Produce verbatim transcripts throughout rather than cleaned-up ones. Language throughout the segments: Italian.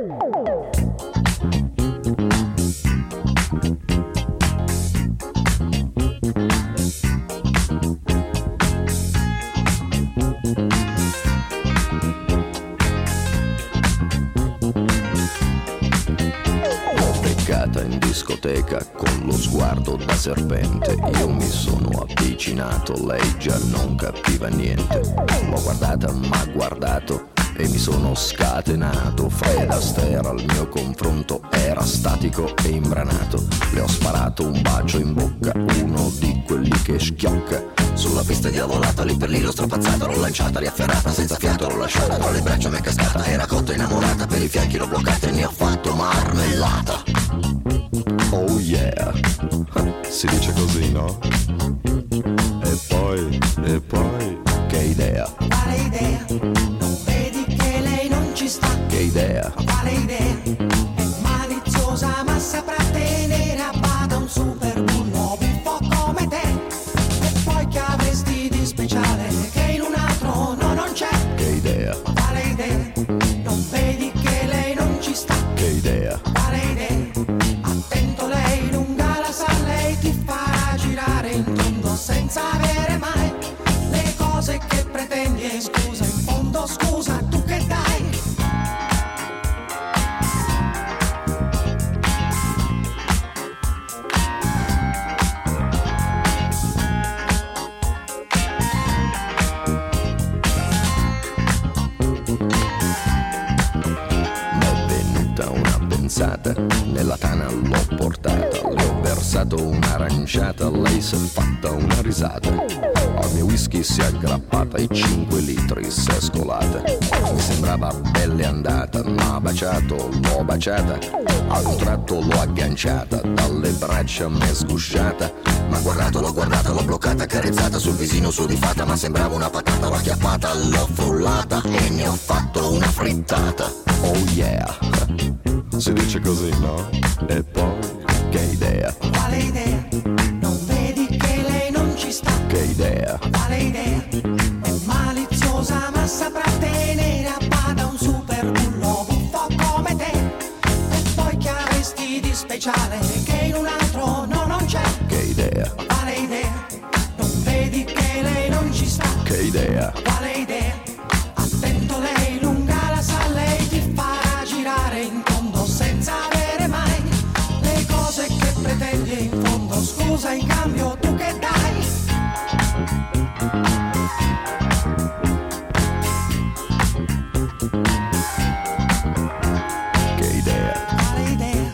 In discoteca con lo sguardo da serpente, io mi sono avvicinato, lei già non capiva niente. L'ho guardata, m'ha guardato e mi sono scatenato. Fred Astaire al mio confronto era statico e imbranato. Le ho sparato un bacio in bocca, uno di quelli che schiocca. Sulla pista diavolata, lì per lì l'ho strapazzata, l'ho lanciata, riafferrata, senza fiato l'ho lasciata, tra le braccia mi è cascata, era cotta innamorata, per i fianchi l'ho bloccata e ne ho fatto marmellata. Oh yeah, si dice così, no? E poi, e poi, che idea? Quale idea? Non vedi che lei non ci sta? Che idea? Quale idea? È maliziosa ma saprà tenere a bada un super bullo buffo come te. E poi che avresti di speciale che in un altro no non c'è? Che idea? Quale idea? Non vedi che lei non ci sta? Che idea? Quale idea? Attento, lei lunga la sa, lei ti farà girare in tondo senza avere mai le cose che pretendi. E scusa, in fondo scusa, tu che dai? Nella tana l'ho portata, le ho versato un'aranciata, lei si è fatta una risata. Al mio whisky si è aggrappata e cinque litri si è scolata. Mi sembrava pelle andata, m'ha baciato, l'ho baciata. Ad un tratto l'ho agganciata, dalle braccia m'è sgusciata. M'ha guardato, l'ho guardata, l'ho bloccata, carezzata sul visino sudifata. Ma sembrava una patata, l'ho acchiappata, l'ho frullata e ne ho fatto una frittata. Oh yeah, si dice così, no? E poi, che idea? Quale idea? Non vedi che lei non ci sta? Che idea? Quale idea? È maliziosa ma saprà tenere a bada un super bullo buffo come te. E poi che avresti di speciale che in un altro no non c'è? Che idea? Quale idea? Non vedi che lei non ci sta? Che idea? Quale idea? Attento, lei lunga la sa, lei ti farà girare in tondo senza avere mai le cose che pretendi. E in fondo scusa, in cambio tu che dai? Che idea? Quale idea?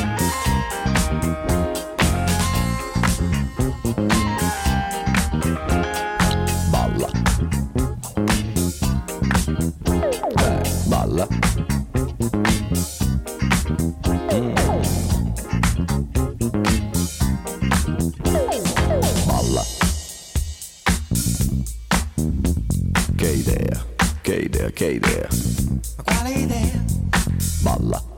Balla. Eh, balla. Mm. Balla. Che idea, che idea, che idea. Ma quale idea? Balla.